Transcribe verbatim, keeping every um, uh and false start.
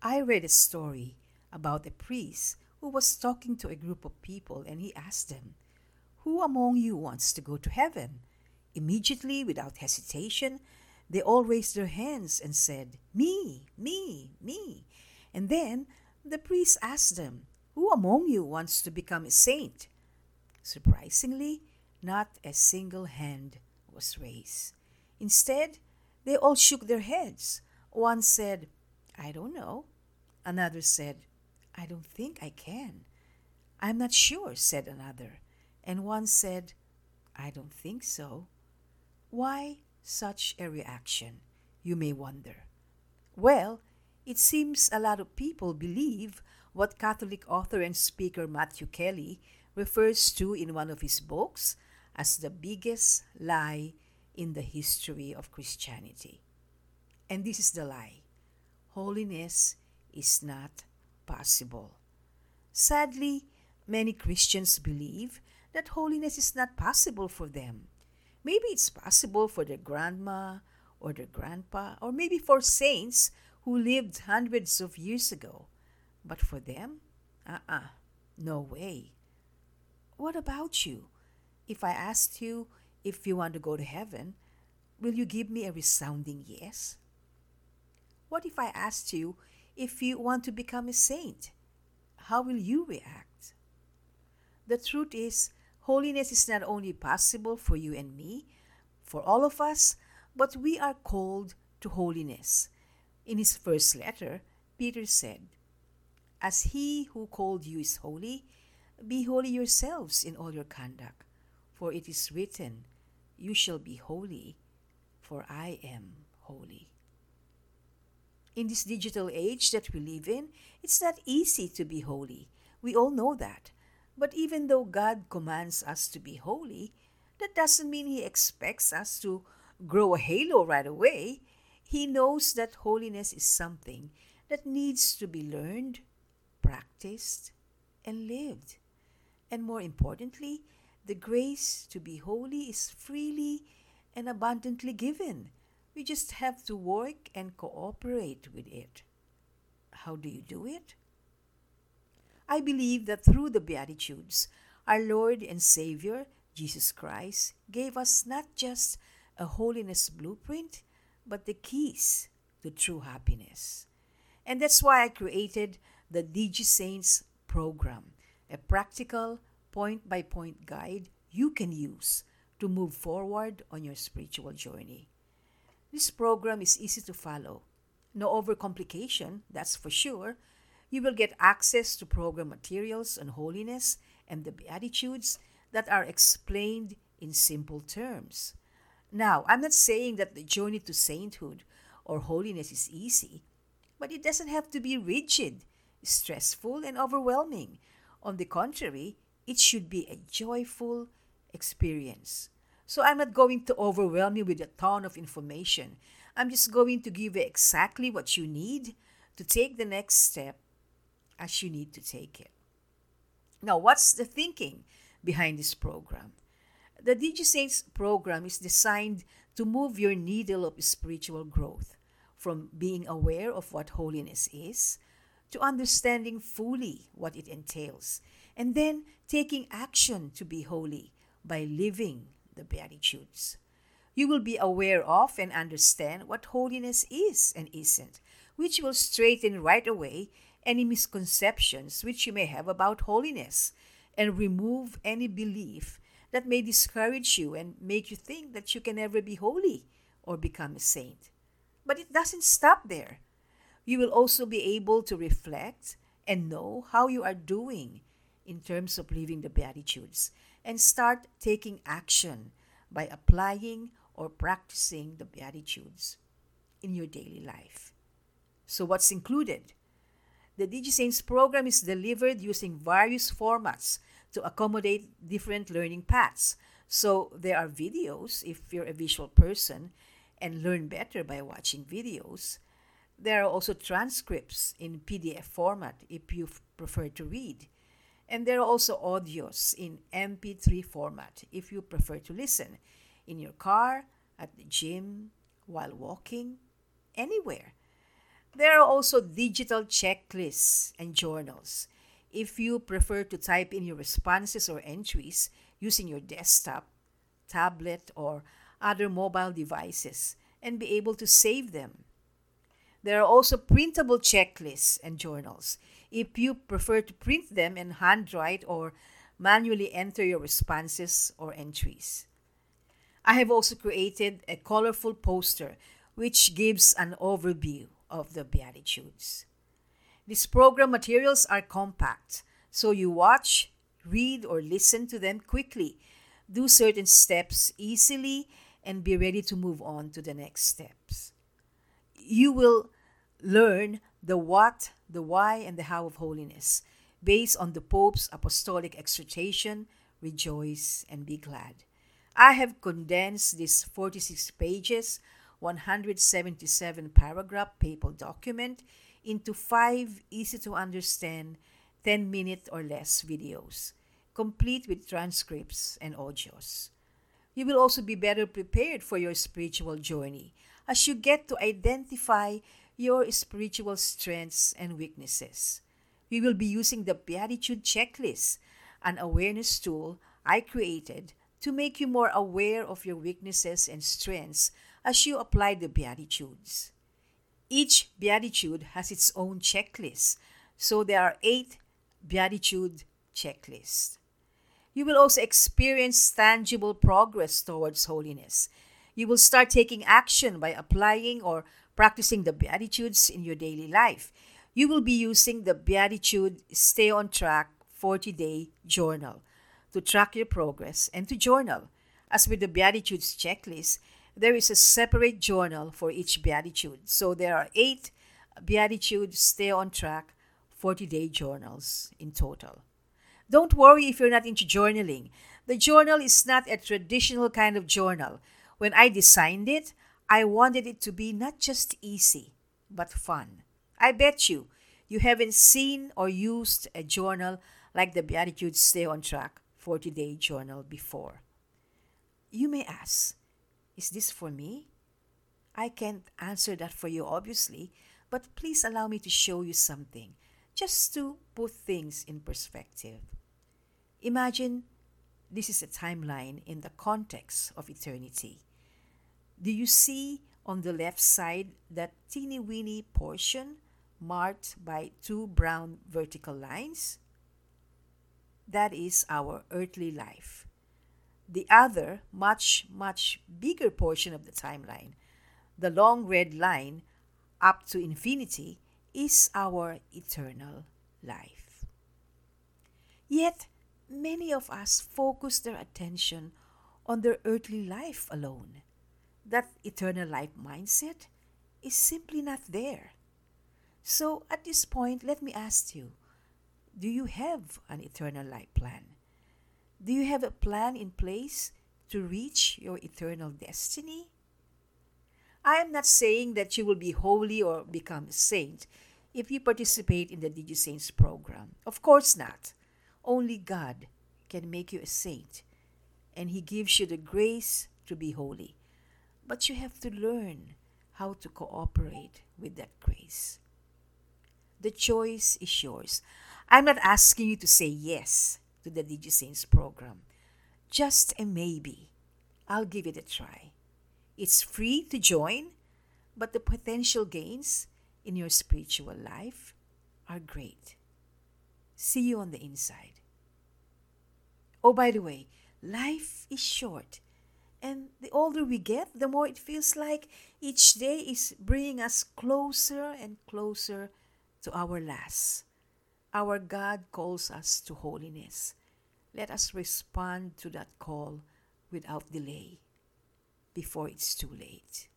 I read a story about a priest who was talking to a group of people and he asked them, "Who among you wants to go to heaven?" Immediately, without hesitation, they all raised their hands and said, "Me, me, me." And then the priest asked them, "Who among you wants to become a saint?" Surprisingly, not a single hand was raised. Instead, they all shook their heads. One said, "I don't know." Another said, "I don't think I can." "I'm not sure," said another. And one said, "I don't think so." Why such a reaction, you may wonder? Well, it seems a lot of people believe what Catholic author and speaker Matthew Kelly refers to in one of his books as the biggest lie in the history of Christianity. And this is the lie: holiness is not possible. Sadly, many Christians believe that holiness is not possible for them. Maybe it's possible for their grandma or their grandpa, or maybe for saints who lived hundreds of years ago. But for them, uh-uh, no way. What about you? If I asked you if you want to go to heaven, will you give me a resounding yes? What if I asked you if you want to become a saint? How will you react? The truth is, holiness is not only possible for you and me, for all of us, but we are called to holiness. In his first letter, Peter said, "As he who called you is holy, be holy yourselves in all your conduct. For it is written, 'You shall be holy, for I am holy.'" In this digital age that we live in, it's not easy to be holy. We all know that. But even though God commands us to be holy, that doesn't mean He expects us to grow a halo right away. He knows that holiness is something that needs to be learned, practiced, and lived. And more importantly, the grace to be holy is freely and abundantly given. We just have to work and cooperate with it. How do you do it? I believe that through the Beatitudes, our Lord and Savior, Jesus Christ, gave us not just a holiness blueprint, but the keys to true happiness. And that's why I created the DigiSaints program, a practical, point-by-point guide you can use to move forward on your spiritual journey. This program is easy to follow. No overcomplication, that's for sure. You will get access to program materials on holiness and the Beatitudes that are explained in simple terms. Now, I'm not saying that the journey to sainthood or holiness is easy, but it doesn't have to be rigid, stressful, and overwhelming. On the contrary, it should be a joyful experience. So I'm not going to overwhelm you with a ton of information. I'm just going to give you exactly what you need to take the next step as you need to take it. Now, what's the thinking behind this program? The DigiSaints program is designed to move your needle of spiritual growth from being aware of what holiness is to understanding fully what it entails, and then taking action to be holy by living the Beatitudes. You will be aware of and understand what holiness is and isn't, which will straighten right away any misconceptions which you may have about holiness and remove any belief that may discourage you and make you think that you can never be holy or become a saint. But it doesn't stop there. You will also be able to reflect and know how you are doing in terms of living the Beatitudes and start taking action by applying or practicing the Beatitudes in your daily life. So what's included? The DigiSaints program is delivered using various formats to accommodate different learning paths. So there are videos if you're a visual person and learn better by watching videos. There are also transcripts in P D F format if you prefer to read. And there are also audios in M P three format if you prefer to listen in your car, at the gym, while walking, anywhere. There are also digital checklists and journals. If you prefer to type in your responses or entries using your desktop, tablet, or other mobile devices and be able to save them. There are also printable checklists and journals. If you prefer to print them and handwrite or manually enter your responses or entries. I have also created a colorful poster which gives an overview of the Beatitudes. These program materials are compact, so you watch, read, or listen to them quickly, do certain steps easily, and be ready to move on to the next steps. You will learn the what, the why, and the how of holiness based on the Pope's apostolic exhortation, rejoice and be glad. I have condensed this forty-six pages, one hundred seventy-seven paragraph papal document into five easy to understand ten minute or less videos, complete with transcripts and audios. You will also be better prepared for your spiritual journey as you get to identify your spiritual strengths and weaknesses. We will be using the Beatitude Checklist, an awareness tool I created to make you more aware of your weaknesses and strengths as you apply the Beatitudes. Each Beatitude has its own checklist, so there are eight Beatitude checklists. You will also experience tangible progress towards holiness. You will start taking action by applying or practicing the Beatitudes in your daily life. You will be using the Beatitude Stay on Track forty-day journal to track your progress and to journal. As with the Beatitudes checklist, there is a separate journal for each Beatitude. So there are eight Beatitude Stay on Track forty-day journals in total. Don't worry if you're not into journaling. The journal is not a traditional kind of journal. When I designed it, I wanted it to be not just easy, but fun. I bet you, you haven't seen or used a journal like the Beatitudes Stay on Track forty-day journal before. You may ask, is this for me? I can't answer that for you, obviously, but please allow me to show you something, just to put things in perspective. Imagine this is a timeline in the context of eternity. Do you see on the left side that teeny-weeny portion marked by two brown vertical lines? That is our earthly life. The other, much, much bigger portion of the timeline, the long red line up to infinity, is our eternal life. Yet, many of us focus their attention on their earthly life alone. That eternal life mindset is simply not there. So, at this point, let me ask you, do you have an eternal life plan? Do you have a plan in place to reach your eternal destiny? I am not saying that you will be holy or become a saint if you participate in the DigiSaints program. Of course not. Only God can make you a saint, and He gives you the grace to be holy. But you have to learn how to cooperate with that grace. The choice is yours. I'm not asking you to say yes to the DigiSaints program. Just a maybe. I'll give it a try. It's free to join, but the potential gains in your spiritual life are great. See you on the inside. Oh, by the way, life is short. And the older we get, the more it feels like each day is bringing us closer and closer to our last. Our God calls us to holiness. Let us respond to that call without delay before it's too late.